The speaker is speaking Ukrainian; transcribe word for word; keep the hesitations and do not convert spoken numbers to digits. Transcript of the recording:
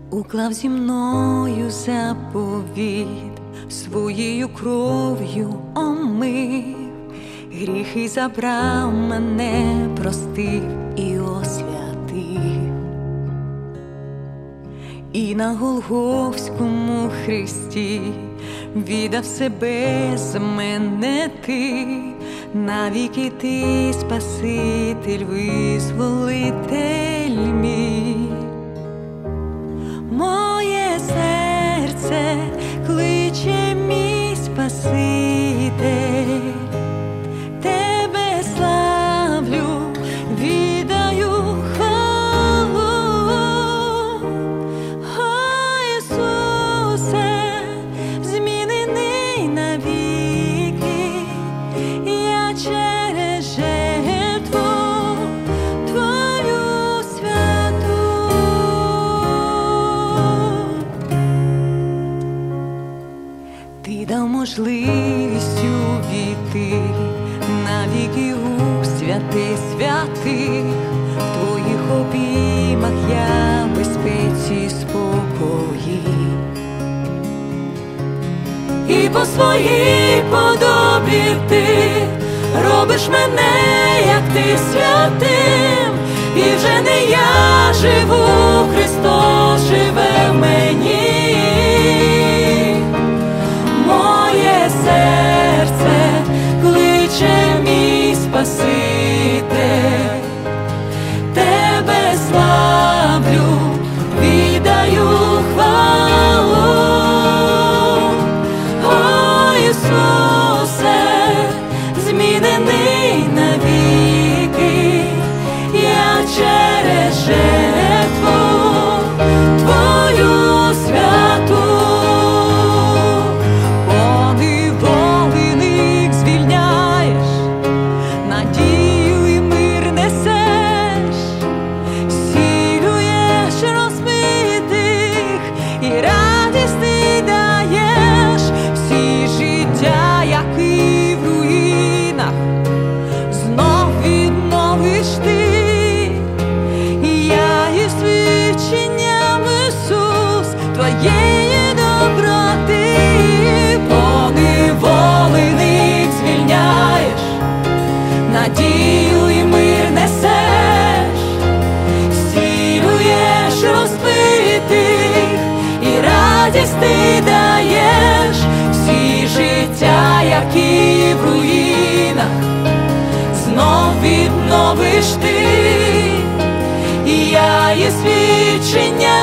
Уклав зі мною заповіт, своєю кров'ю омив, гріхи забрав, мене простив і освятив. І на Голгофському хресті віддав себе за мене ти, навіки ти Спаситель, визволитель мій. Моє серце кличе мій Спаситель, тебе славлю, віддаю хвалу. О, Ісусе, змінений навіки, я через жертву Твою святу. Ти дав можливість увійти навіки у святе святих, в Твоїх обіймах я в безпеці, спокої. І по своїй подобі ти робиш мене, як ти, святим, і вже не я живу, Христос живе в мені. Моє серце кличе мій Спаситель, тебе славлю, віддаю хвалу. О, Ісусе, змінений навіки, я через жертву Твою святу. Поневолених звільняєш, надію і мир несеш, зцілюєш розбитих і радість ти даєш. Всі життя, які в руїнах, знов відновиш ти. І я є свідченням, Ісус, Твоєї доброти. Поневолених звільняєш, надію і мир несеш, зцілюєш розбитих і радість ти даєш. Всі життя, які в руїнах, знов відновиш ти. І я є свідчення,